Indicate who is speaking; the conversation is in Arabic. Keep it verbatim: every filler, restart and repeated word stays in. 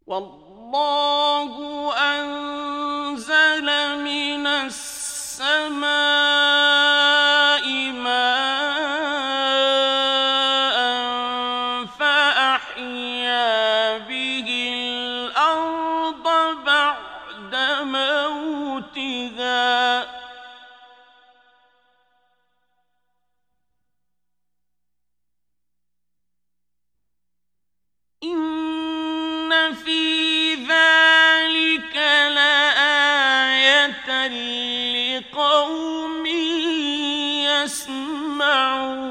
Speaker 1: والله أنزل من السماء ماء فأحيا به الأرض بعد موتها إن في ذلك لآية لقوم يسمعون